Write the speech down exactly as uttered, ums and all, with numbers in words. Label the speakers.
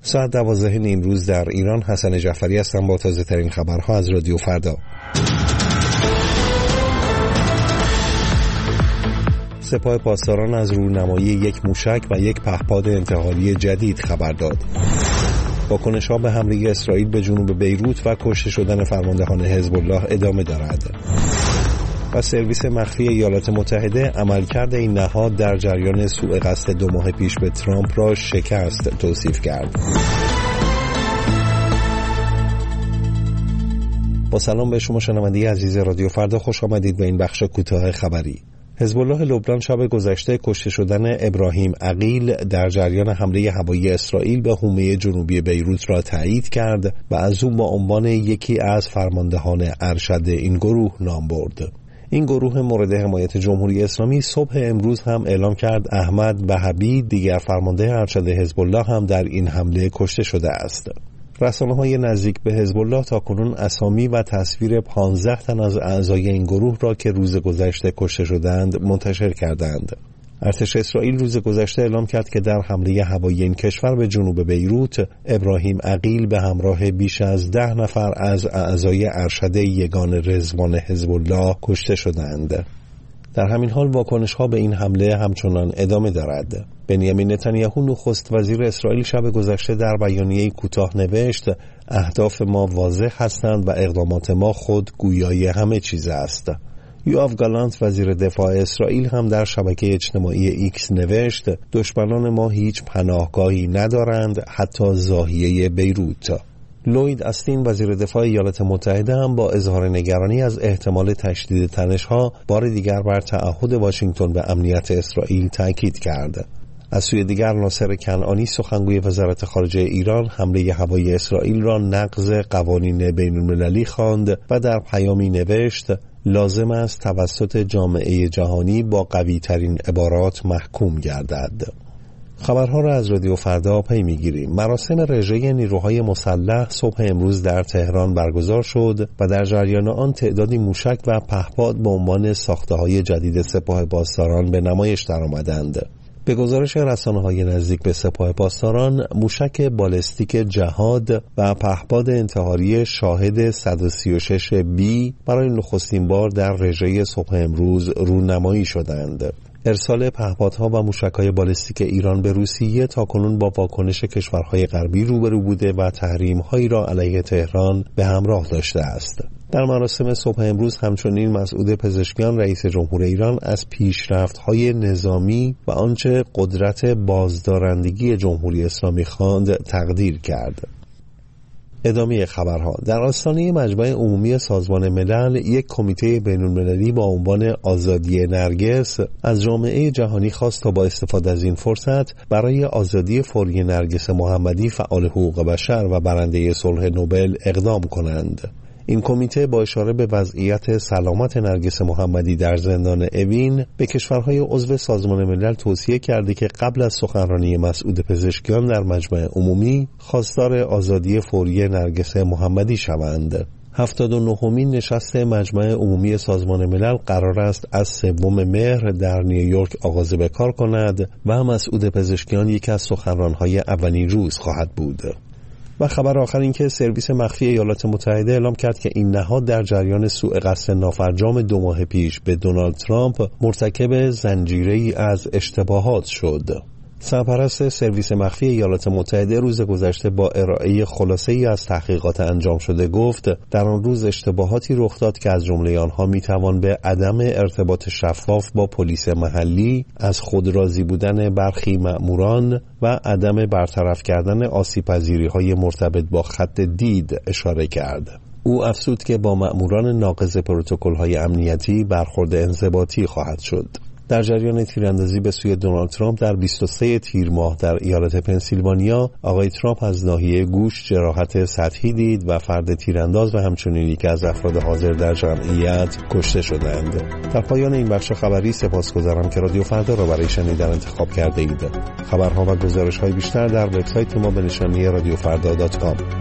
Speaker 1: ساعت دوازده نیم روز در ایران. حسن جعفری هستم با تازه ترین خبرها از رادیو فردا. سپاه پاسداران از رونمایی یک موشک و یک پهپاد انتحاری جدید خبر داد. واکنش‌ها به حمله اسرائیل به جنوب بیروت و کشته شدن فرماندهان حزب الله ادامه دارد. و سرویس مخفی ایالات متحده عملکرد این نهاد در جریان سوء قصد دو ماه پیش به ترامپ را شکست توصیف کرد. با سلام به شما شنونده عزیز رادیو فردا، خوش آمدید به این بخش کوتاه خبری. حزب الله لبنان شب گذشته کشته شدن ابراهیم عقیل در جریان حمله هوایی اسرائیل به حومه جنوبی بیروت را تایید کرد و از او با عنوان یکی از فرماندهان ارشد این گروه نام برد. این گروه مورد حمایت جمهوری اسلامی صبح امروز هم اعلام کرد احمد وهبی، دیگر فرمانده ارشد حزب الله، هم در این حمله کشته شده است. رسانه‌های نزدیک به حزب الله تاکنون اسامی و تصویر پانزده تن از اعضای این گروه را که روز گذشته کشته شدند منتشر کردند. ارتش اسرائیل روز گذشته اعلام کرد که در حمله هوایی این کشور به جنوب بیروت، ابراهیم عقیل به همراه بیش از ده نفر از اعضای ارشد یگان رضوان حزب الله کشته شدند. در همین حال واکنش‌ها به این حمله همچنان ادامه دارد. بنیامین نتانیاهو نخست وزیر اسرائیل شب گذشته در بیانیه‌ای کوتاه نوشت: اهداف ما واضح هستند و اقدامات ما خود گویای همه چیز است. یوآف گالانت وزیر دفاع اسرائیل هم در شبکه اجتماعی ایکس نوشت: دشمنان ما هیچ پناهگاهی ندارند، حتی زاهیه بیروت. لوید استین وزیر دفاع ایالات متحده هم با اظهار نگرانی از احتمال تشدید تنش‌ها بار دیگر بر تعهد واشنگتن به امنیت اسرائیل تاکید کرد. از سوی دیگر ناصر کنعانی سخنگوی وزارت خارجه ایران حمله هوایی اسرائیل را نقض قوانین بین‌المللی خواند و در پیامی نوشت: لازم است توسط جامعه جهانی با قوی‌ترین عبارات محکوم گردد. خبرها را از رادیو فردا پی می‌گیریم. مراسم رژه نیروهای مسلح صبح امروز در تهران برگزار شد و در جریان آن تعدادی موشک و پهپاد به عنوان ساخته‌های جدید سپاه پاسداران به نمایش درآمدند. به گزارش رسانه‌های نزدیک به سپاه پاسداران، موشک بالستیک جهاد و پهپاد انتحاری شاهد صد و سی و شش بی برای نخستین بار در رژه صبح امروز رونمایی شدند. ارسال پهپادها و موشک‌های بالستیک ایران به روسیه تاکنون با واکنش کشورهای غربی روبرو بوده و تحریم‌هایی را علیه تهران به همراه داشته است. در مراسم صبح امروز همچنین مسعود پزشکیان رئیس جمهور ایران از پیشرفت‌های نظامی و آنچه قدرت بازدارندگی جمهوری اسلامی خواند تقدیر کرد. ادامه خبرها. در آستانه مجمع عمومی سازمان ملل، یک کمیته بین‌المللی با عنوان آزادی نرگس از جامعه جهانی خواست تا با استفاده از این فرصت برای آزادی فوری نرگس محمدی، فعال حقوق بشر و برنده صلح نوبل اقدام کنند. این کمیته با اشاره به وضعیت سلامت نرگس محمدی در زندان اوین به کشورهای عضو سازمان ملل توصیه کرده که قبل از سخنرانی مسعود پزشکیان در مجمع عمومی خواستار آزادی فوری نرگس محمدی شوند. هفتاد و نهمین نشست مجمع عمومی سازمان ملل قرار است از سوم مهر در نیویورک آغاز به کار کند و مسعود پزشکیان یکی از سخنران‌های اولین روز خواهد بود. و خبر آخر این که سرویس مخفی ایالات متحده اعلام کرد که این نهاد در جریان سوء قصد نافرجام دو ماه پیش به دونالد ترامپ مرتکب زنجیره‌ای از اشتباهات شد. سرپرست سرویس مخفی ایالات متحده روز گذشته با ارائه خلاصه‌ای از تحقیقات انجام شده گفت در آن روز اشتباهاتی رخ داد که از جمله آنها میتوان به عدم ارتباط شفاف با پلیس محلی، از خودراضی بودن برخی مأموران و عدم برطرف کردن آسیب‌پذیری‌های مرتبط با خط دید اشاره کرد. او افزود که با مأموران ناقض پروتکل‌های امنیتی برخورد انضباطی خواهد شد. در جریان تیراندازی به سوی دونالد ترامپ در بیست و سوم تیر ماه در ایالت پنسیلوانیا، آقای ترامپ از ناحیه گوش جراحت سطحی دید و فرد تیرانداز و همچنین یکی از افراد حاضر در جمعیت کشته شدند. در پایان این بخش خبری سپاسگزارم که رادیو فردا را برای شنیدن انتخاب کرده اید. خبرها و گزارش‌های بیشتر در وبسایت ما به نشانی رادیو فردا دات کام.